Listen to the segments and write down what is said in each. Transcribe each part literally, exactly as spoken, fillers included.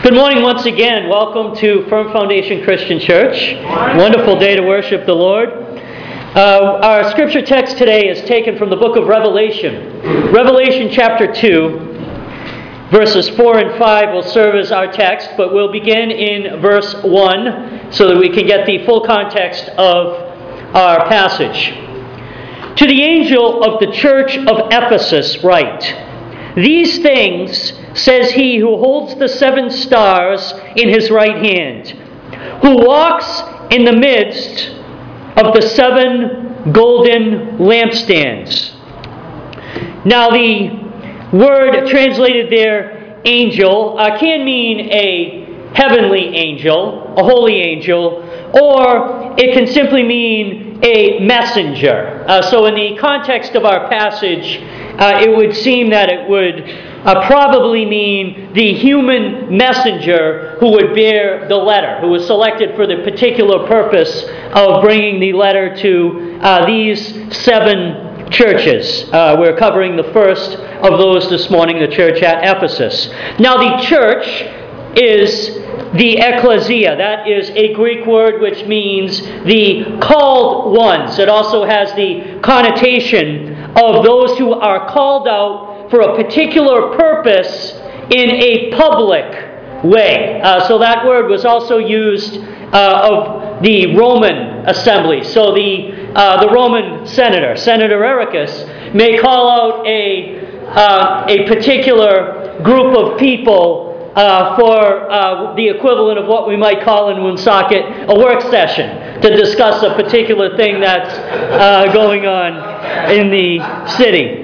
Good morning once again. Welcome to Firm Foundation Christian Church. Wonderful day to worship the Lord. Uh, our scripture text today is taken from the book of Revelation. Revelation chapter two, verses four and five will serve as our text, but we'll begin in verse one so that we can get the full context of our passage. To the angel of the church of Ephesus write, "These things says he who holds the seven stars in his right hand, who walks in the midst of the seven golden lampstands." Now the word translated there, angel, uh, can mean a heavenly angel, a holy angel, or it can simply mean a messenger. Uh, so in the context of our passage, uh, it would seem that it would Uh, probably mean the human messenger who would bear the letter, who was selected for the particular purpose of bringing the letter to uh, these seven churches. Uh, we're covering the first of those this morning, the church at Ephesus. Now the church is the ecclesia. That is a Greek word which means the called ones. It also has the connotation of those who are called out for a particular purpose in a public way. Uh, so that word was also used uh, of the Roman assembly. So the uh, the Roman senator, Senator Ericus, may call out a uh, a particular group of people uh, for uh, the equivalent of what we might call in Woonsocket a work session to discuss a particular thing that's uh, going on in the city.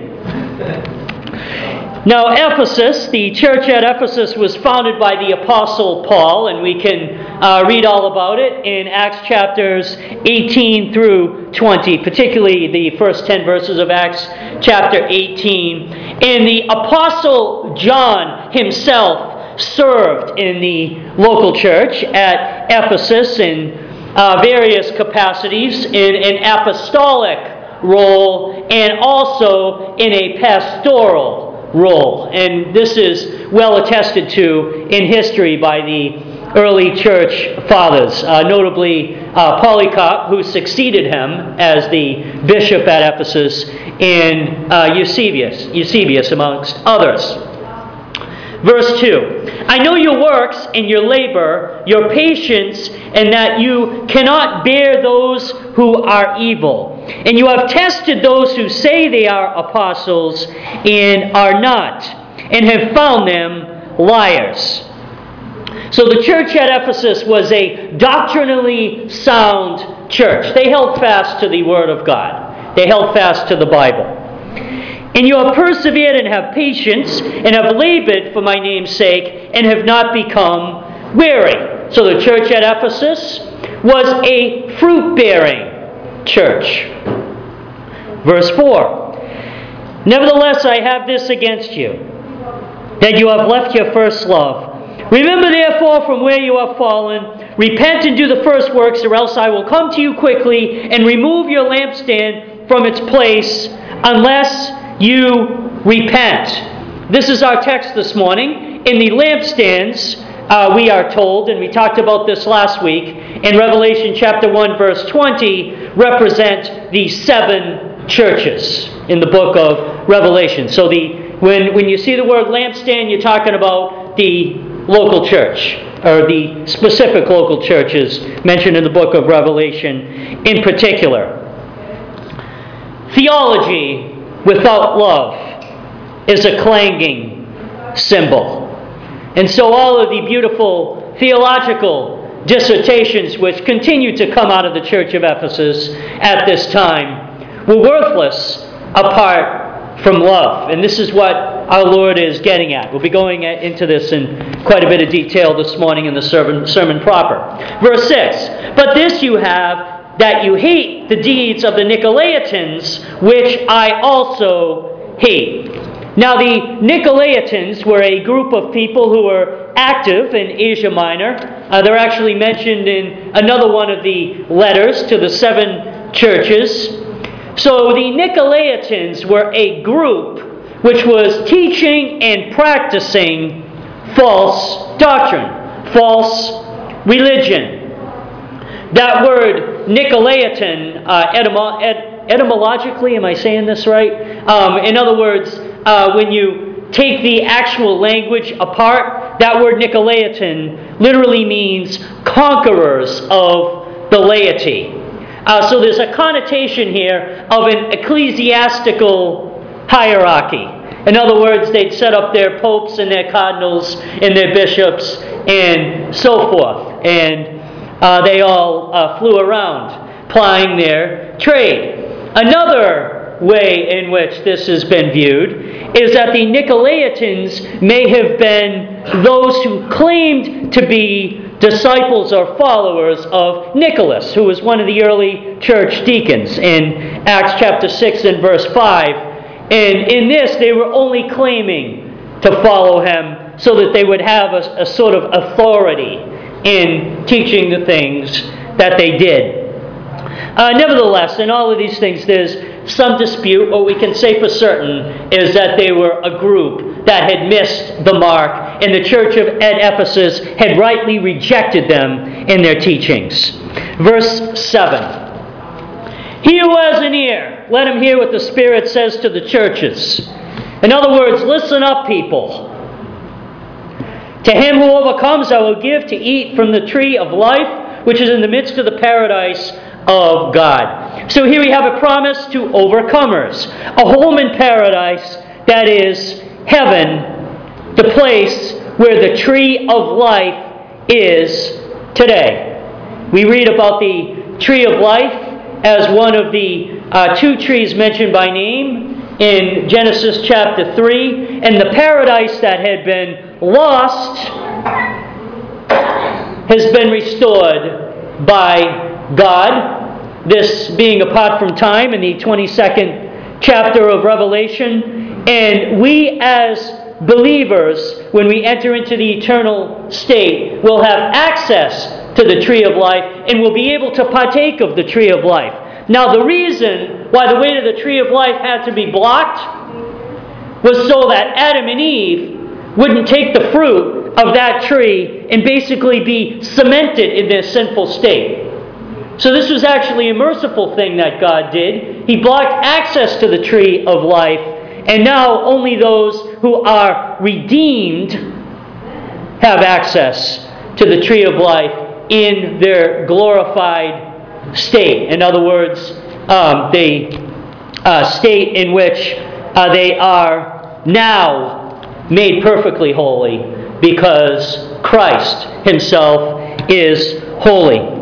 Now, Ephesus, the church at Ephesus, was founded by the Apostle Paul, and we can uh, read all about it in Acts chapters eighteen through twenty, particularly the first ten verses of Acts chapter eighteen. And the Apostle John himself served in the local church at Ephesus in uh, various capacities, in an apostolic role and also in a pastoral role. And this is well attested to in history by the early church fathers, uh, notably uh, Polycarp, who succeeded him as the bishop at Ephesus, and uh, Eusebius, Eusebius amongst others. Verse two, "I know your works and your labor, your patience, and that you cannot bear those who are evil. And you have tested those who say they are apostles and are not, and have found them liars." So the church at Ephesus was a doctrinally sound church. They held fast to the Word of God. They held fast to the Bible. "And you have persevered and have patience, and have labored for my name's sake, and have not become weary." So the church at Ephesus was a fruit-bearing church. Verse four, "Nevertheless, I have this against you, that you have left your first love. Remember therefore from where you have fallen, repent and do the first works, or else I will come to you quickly and remove your lampstand from its place, unless you repent." This is our text this morning. In the lampstands, uh, we are told, and we talked about this last week, in Revelation chapter one, verse twenty, represent the seven churches in the book of Revelation. So the when, when you see the word lampstand, you're talking about the local church, or the specific local churches mentioned in the book of Revelation in particular. Theology without love is a clanging cymbal. And so all of the beautiful theological dissertations which continue to come out of the church of Ephesus at this time were worthless apart from love. And this is what our Lord is getting at. We'll be going into this in quite a bit of detail this morning in the sermon, sermon proper. Verse six, "But this you have, that you hate the deeds of the Nicolaitans, which I also hate." Now the Nicolaitans were a group of people who were active in Asia Minor. Uh, they're actually mentioned in another one of the letters to the seven churches. So the Nicolaitans were a group which was teaching and practicing false doctrine, false religion. That word Nicolaitan, uh, etymo- et- etymologically, am I saying this right? Um, in other words, uh, when you take the actual language apart, that word Nicolaitan literally means conquerors of the laity. Uh, so there's a connotation here of an ecclesiastical hierarchy. In other words, they'd set up their popes and their cardinals and their bishops and so forth. And uh, they all uh, flew around plying their trade. Another way in which this has been viewed is that the Nicolaitans may have been those who claimed to be disciples or followers of Nicholas, who was one of the early church deacons in Acts chapter six and verse five. And in this, they were only claiming to follow him so that they would have a, a sort of authority in teaching the things that they did. Uh, nevertheless, in all of these things, there's some dispute. What we can say for certain is that they were a group that had missed the mark, and the church of at Ephesus had rightly rejected them in their teachings. Verse seven. He who has an ear, let him hear what the Spirit says to the churches. In other words, listen up, people. To him who overcomes, I will give to eat from the tree of life, which is in the midst of the paradise of God. So here we have a promise to overcomers. A home in paradise, that is heaven, the place where the tree of life is today. We read about the tree of life as one of the uh, two trees mentioned by name in Genesis chapter three, and the paradise that had been lost has been restored by God, this being apart from time in the twenty-second chapter of Revelation. And we as believers, when we enter into the eternal state, will have access to the tree of life and will be able to partake of the tree of life. Now, the reason why the way to the tree of life had to be blocked was so that Adam and Eve wouldn't take the fruit of that tree and basically be cemented in their sinful state. So this was actually a merciful thing that God did. He blocked access to the tree of life, and now only those who are redeemed have access to the tree of life in their glorified state. In other words, um, the uh, state in which uh, they are now made perfectly holy because Christ himself is holy.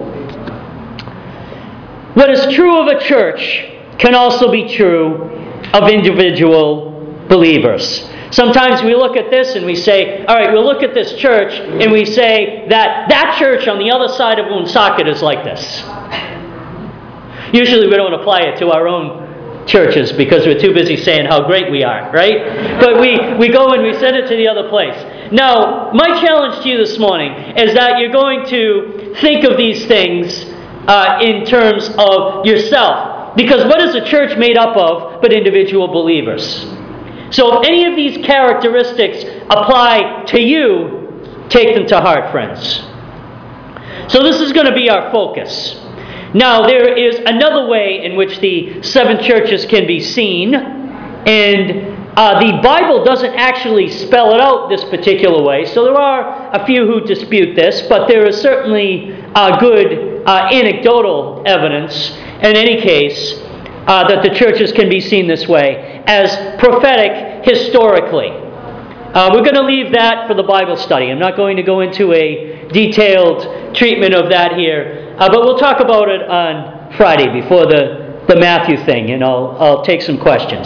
What is true of a church can also be true of individual believers. Sometimes we look at this and we say, all right, we'll look at this church and we say that that church on the other side of Woonsocket is like this. Usually we don't apply it to our own churches because we're too busy saying how great we are, right? But we, we go and we send it to the other place. Now, my challenge to you this morning is that you're going to think of these things uh, in terms of yourself. Because what is a church made up of but individual believers? So if any of these characteristics apply to you, take them to heart, friends. So this is going to be our focus. Now, there is another way in which the seven churches can be seen, and uh, the Bible doesn't actually spell it out this particular way, so there are a few who dispute this, but there is certainly uh, good uh, anecdotal evidence, in any case, uh, that the churches can be seen this way, as prophetic historically. Uh, we're going to leave that for the Bible study. I'm not going to go into a detailed treatment of that here. Uh, but we'll talk about it on Friday before the, the Matthew thing, and I'll, I'll take some questions.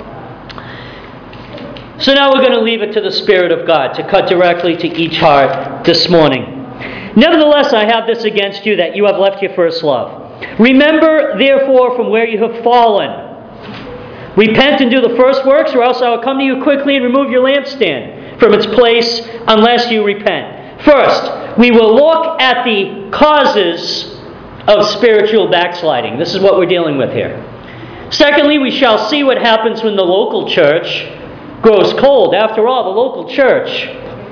So now we're going to leave it to the Spirit of God to cut directly to each heart this morning. Nevertheless, I have this against you, that you have left your first love. Remember, therefore, from where you have fallen. Repent and do the first works, or else I will come to you quickly and remove your lampstand from its place unless you repent. First, we will look at the causes of spiritual backsliding. This is what we're dealing with here. Secondly, we shall see what happens when the local church grows cold. After all, the local church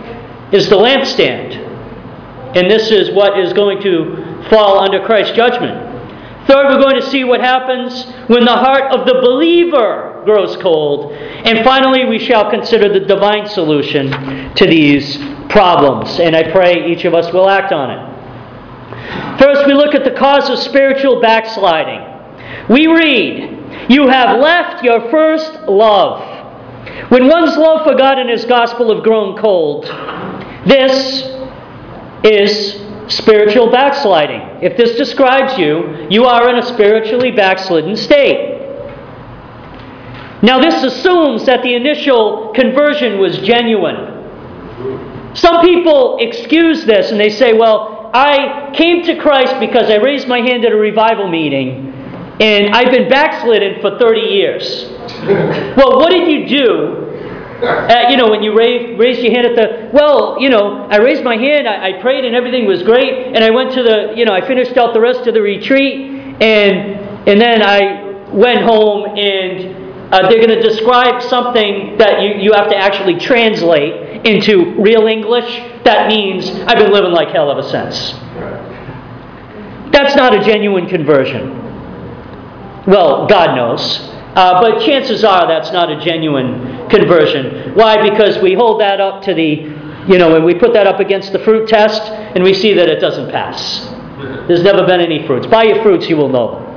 is the lampstand. And this is what is going to fall under Christ's judgment. Third, we're going to see what happens when the heart of the believer grows cold. And finally, we shall consider the divine solution to these problems. And I pray each of us will act on it. First, we look at the cause of spiritual backsliding. We read, "You have left your first love." When one's love for God and His gospel have grown cold, this is spiritual backsliding. If this describes you, you are in a spiritually backslidden state. Now, this assumes that the initial conversion was genuine. Some people excuse this and they say, well, I came to Christ because I raised my hand at a revival meeting and I've been backslidden for thirty years. Well, what did you do? Uh, you know, when you raised, raised your hand at the, well, you know, I raised my hand, I, I prayed and everything was great, and I went to the, you know, I finished out the rest of the retreat, and and then I went home, and uh, they're going to describe something that you, you have to actually translate into real English. That means I've been living like hell ever since. That's not a genuine conversion. Well, God knows. Uh, but chances are that's not a genuine conversion. Why? Because we hold that up to the, you know, and we put that up against the fruit test, and we see that it doesn't pass. There's never been any fruits. By your fruits you will know them.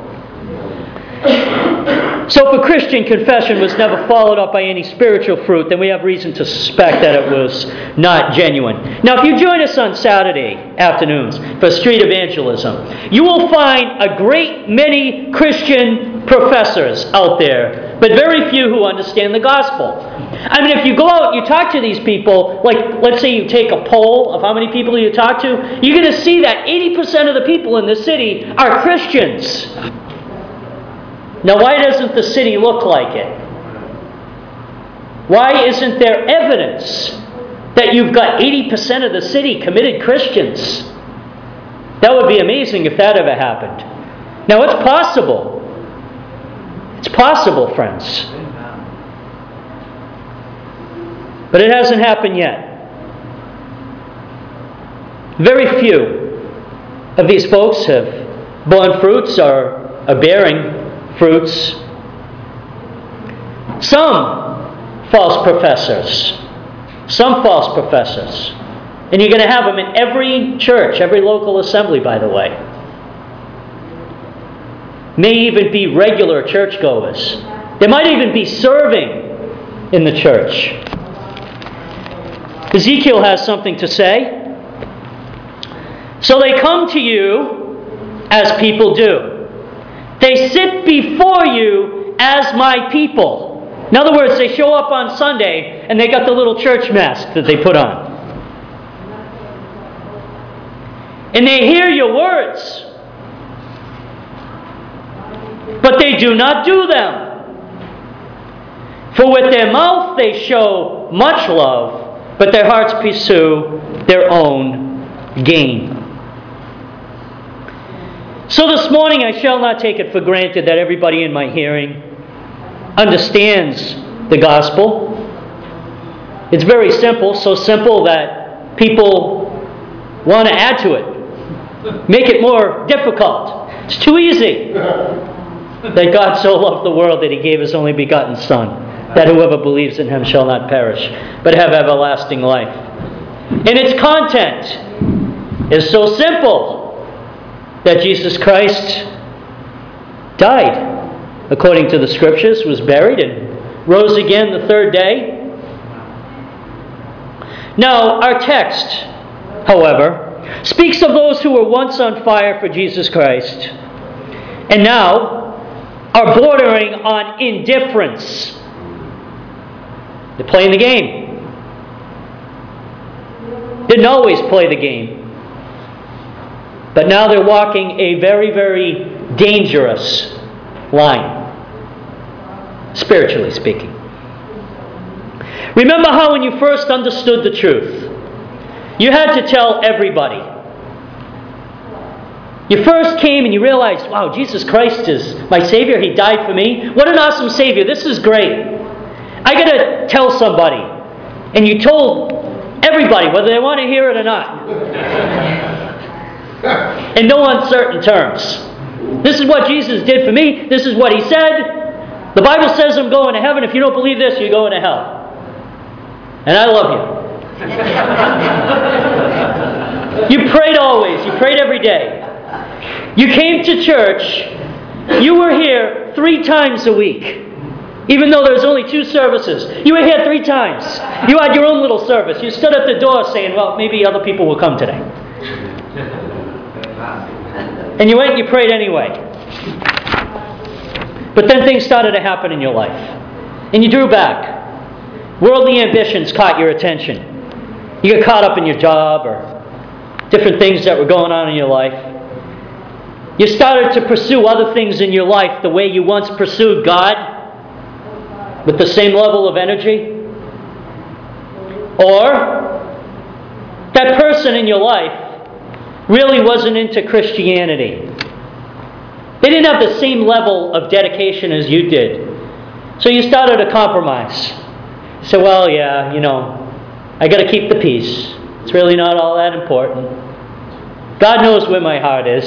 So if a Christian confession was never followed up by any spiritual fruit, then we have reason to suspect that it was not genuine. Now, if you join us on Saturday afternoons for street evangelism, you will find a great many Christian professors out there, but very few who understand the gospel. I mean, if you go out and you talk to these people, like let's say you take a poll of how many people you talk to, you're going to see that eighty percent of the people in the city are Christians. Now, why doesn't the city look like it? Why isn't there evidence that you've got eighty percent of the city committed Christians? That would be amazing if that ever happened. Now, it's possible. It's possible, friends. But it hasn't happened yet. Very few of these folks have borne fruits or are bearing fruits. Some false professors. Some false professors. And you're going to have them in every church, every local assembly, by the way. May even be regular churchgoers. They might even be serving in the church. Ezekiel has something to say. So they come to you as people do. They sit before you as my people. In other words, they show up on Sunday and they got the little church mask that they put on. And they hear your words, but they do not do them. For with their mouth they show much love, but their hearts pursue their own gain. So this morning I shall not take it for granted that everybody in my hearing understands the gospel. It's very simple, so simple that people want to add to it, make it more difficult. It's too easy. That God so loved the world that He gave His only begotten Son, that whoever believes in Him shall not perish, but have everlasting life. And its content is so simple that Jesus Christ died, according to the Scriptures, was buried, and rose again the third day. Now, our text, however, speaks of those who were once on fire for Jesus Christ, and now are bordering on indifference. They're playing the game. Didn't always play the game. But now they're walking a very, very dangerous line, spiritually speaking. Remember how when you first understood the truth, you had to tell everybody. You first came and you realized, wow, Jesus Christ is my Savior. He died for me. What an awesome Savior. This is great. I got to tell somebody. And you told Everybody, whether they want to hear it or not. In no uncertain terms. This is what Jesus did for me. This is what He said. The Bible says I'm going to heaven. If you don't believe this, you're going to hell. And I love you. You prayed always. You prayed every day. You came to church. You were here three times a week. Even though there's only two services. You were here three times. You had your own little service. You stood at the door saying, well, maybe other people will come today. And you went and you prayed anyway. But then things started to happen in your life. And you drew back. Worldly ambitions caught your attention. You got caught up in your job or different things that were going on in your life. You started to pursue other things in your life the way you once pursued God, with the same level of energy. Or that person in your life really wasn't into Christianity. They didn't have the same level of dedication as you did. So you started to compromise. So, well, yeah, you know, I got to keep the peace. It's really not all that important. God knows where my heart is.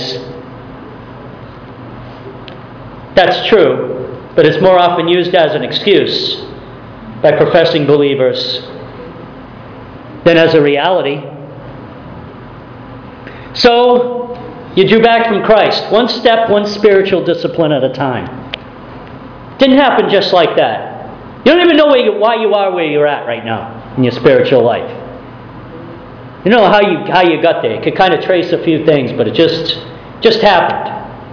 That's true, but it's more often used as an excuse by professing believers than as a reality. So, you drew back from Christ, one step, one spiritual discipline at a time. Didn't happen just like that. You don't even know where you, why you are where you're at right now in your spiritual life. You know how you how you got there. You could kind of trace a few things, but it just just happened.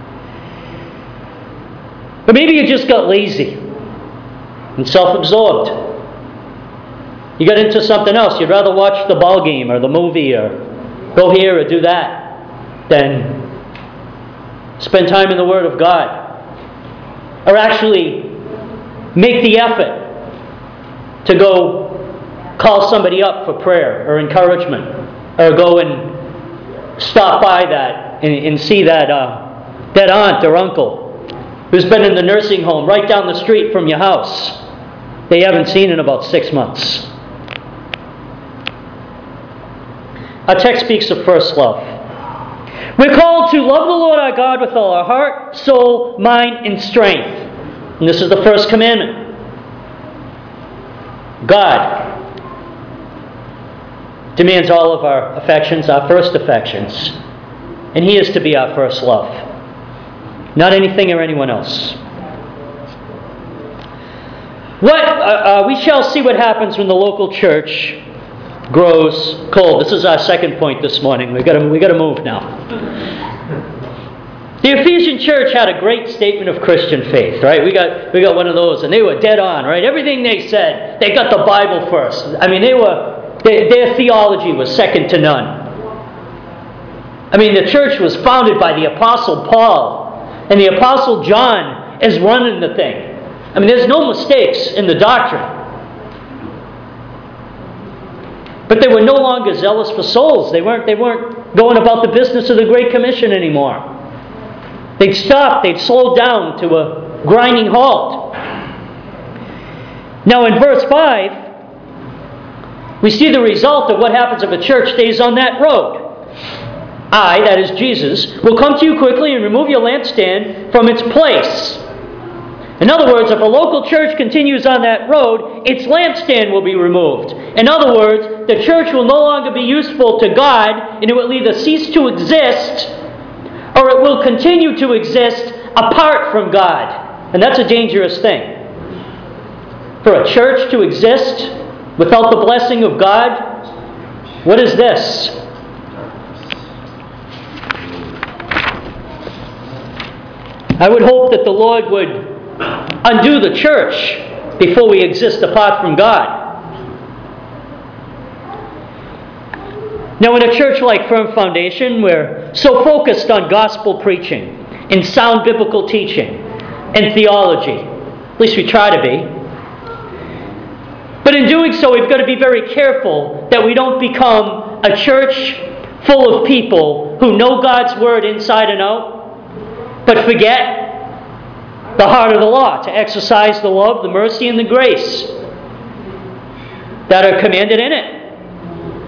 But maybe you just got lazy and self-absorbed. You got into something else. You'd rather watch the ball game or the movie or go here or do that than spend time in the Word of God. Or actually make the effort to go call somebody up for prayer or encouragement, or go and stop by that and, and see that uh, that aunt or uncle who's been in the nursing home right down the street from your house. They haven't seen in about six months. Our text speaks of first love. We're called to love the Lord our God with all our heart, soul, mind, and strength. And this is the first commandment. God demands all of our affections, our first affections. And He is to be our first love. Not anything or anyone else. What uh, uh, we shall see what happens when the local church grows cold. This is our second point this morning. We've got to, we got to move now. The Ephesian church had a great statement of Christian faith, right? We got we got one of those, and they were dead on, right? Everything they said, they got the Bible first. I mean, they were they, their theology was second to none. I mean, the church was founded by the Apostle Paul, and the Apostle John is running the thing. I mean, there's no mistakes in the doctrine. But they were no longer zealous for souls. They weren't, they weren't going about the business of the Great Commission anymore. They'd stopped. They'd slowed down to a grinding halt. Now in verse five, we see the result of what happens if a church stays on that road. I, that is Jesus, will come to you quickly and remove your lampstand from its place. In other words, if a local church continues on that road, its lampstand will be removed. In other words, the church will no longer be useful to God, and it will either cease to exist or it will continue to exist apart from God. And that's a dangerous thing. For a church to exist without the blessing of God, what is this? I would hope that the Lord would undo the church before we exist apart from God. Now, in a church like Firm Foundation, we're so focused on gospel preaching and sound biblical teaching and theology. At least we try to be. But in doing so, we've got to be very careful that we don't become a church full of people who know God's Word inside and out, but forget the heart of the law, to exercise the love, the mercy, and the grace that are commanded in it.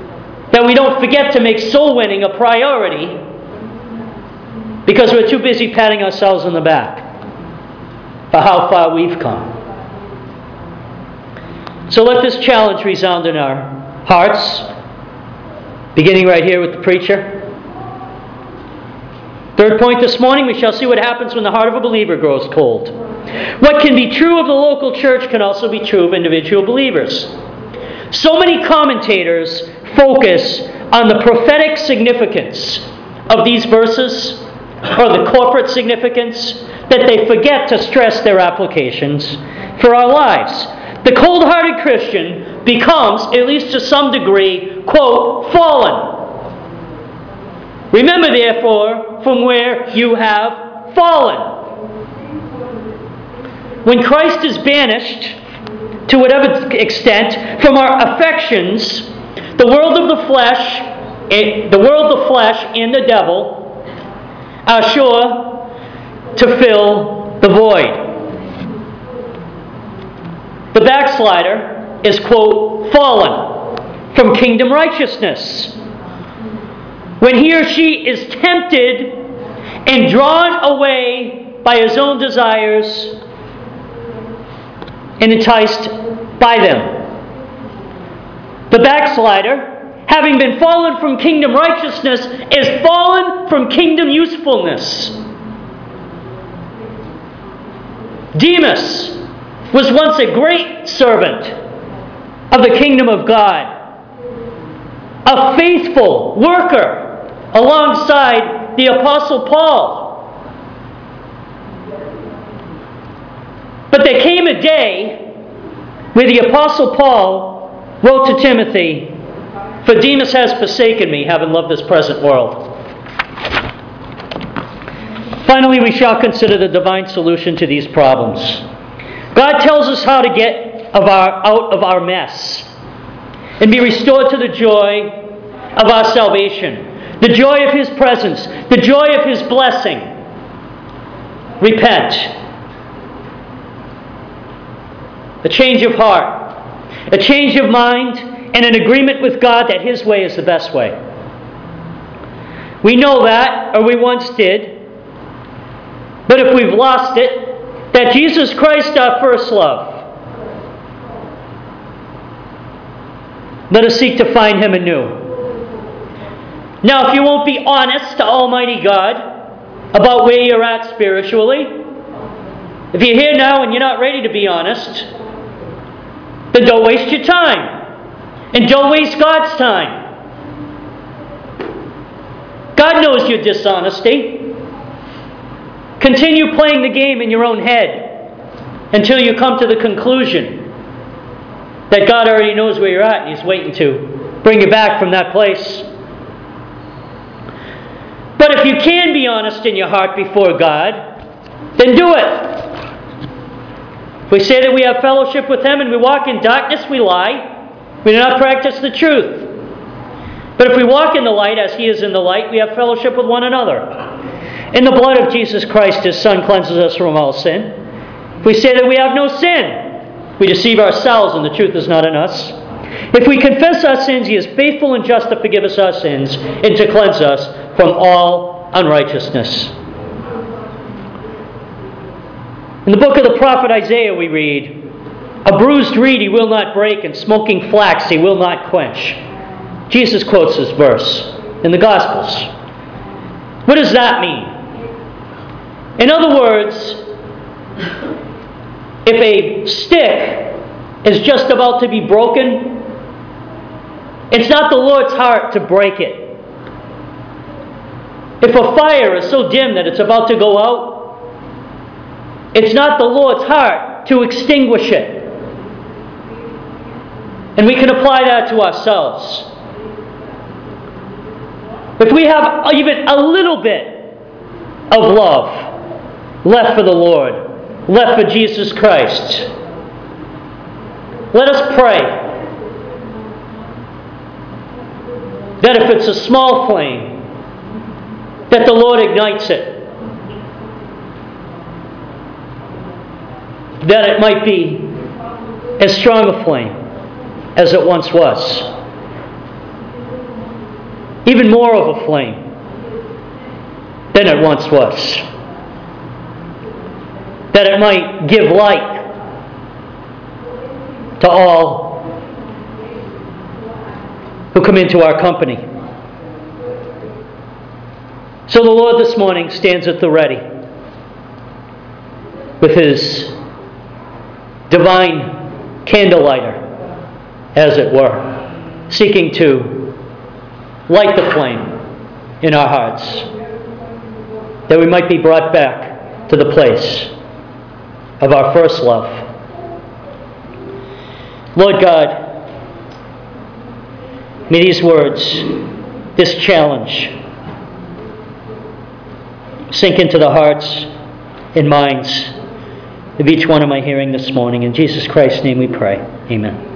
that we don't forget to make soul winning a priority because we're too busy patting ourselves on the back for how far we've come. So let this challenge resound in our hearts, beginning right here with the preacher. Third point this morning, we shall see what happens when the heart of a believer grows cold. What can be true of the local church can also be true of individual believers. So many commentators focus on the prophetic significance of these verses, or the corporate significance, that they forget to stress their applications for our lives. The cold-hearted Christian becomes, at least to some degree, quote, fallen. Remember, therefore, from where you have fallen. When Christ is banished, to whatever extent, from our affections, the world of the flesh, the world of flesh and the devil are sure to fill the void. The backslider is, quote, fallen from kingdom righteousness. When he or she is tempted and drawn away by his own desires and enticed by them. The backslider, having been fallen from kingdom righteousness, is fallen from kingdom usefulness. Demas was once a great servant of the kingdom of God, a faithful worker alongside the Apostle Paul. But there came a day where the Apostle Paul wrote to Timothy, "For Demas has forsaken me, having loved this present world." Finally, we shall consider the divine solution to these problems. God tells us how to get of our, out of our mess and be restored to the joy of our salvation, the joy of His presence, the joy of His blessing. Repent. A change of heart, a change of mind, and an agreement with God that His way is the best way. We know that, or we once did, but if we've lost it, that Jesus Christ, our first love. Let us seek to find Him anew. Now, if you won't be honest to Almighty God about where you're at spiritually, if you're here now and you're not ready to be honest, then don't waste your time. And don't waste God's time. God knows your dishonesty. Continue playing the game in your own head until you come to the conclusion that God already knows where you're at and He's waiting to bring you back from that place. But if you can be honest in your heart before God, then do it. If we say that we have fellowship with Him and we walk in darkness, we lie. We do not practice the truth. But if we walk in the light as He is in the light, we have fellowship with one another. And the blood of Jesus Christ, His Son, cleanses us from all sin. If we say that we have no sin, we deceive ourselves and the truth is not in us. If we confess our sins, He is faithful and just to forgive us our sins and to cleanse us from all unrighteousness. In the book of the prophet Isaiah we read, "A bruised reed He will not break, and smoking flax He will not quench." Jesus quotes this verse in the Gospels. What does that mean? In other words, if a stick is just about to be broken, it's not the Lord's heart to break it. If a fire is so dim that it's about to go out, it's not the Lord's heart to extinguish it. And we can apply that to ourselves. If we have even a little bit of love left for the Lord, left for Jesus Christ, let us pray that if it's a small flame, that the Lord ignites it, that it might be as strong a flame as it once was. even more of a flame than it once was. That it might give light to all who come into our company. So the Lord this morning stands at the ready with His divine candlelighter, as it were, seeking to light the flame in our hearts, that we might be brought back to the place of our first love. Lord God, may these words, this challenge, sink into the hearts and minds of each one of my hearing this morning. In Jesus Christ's name we pray. Amen.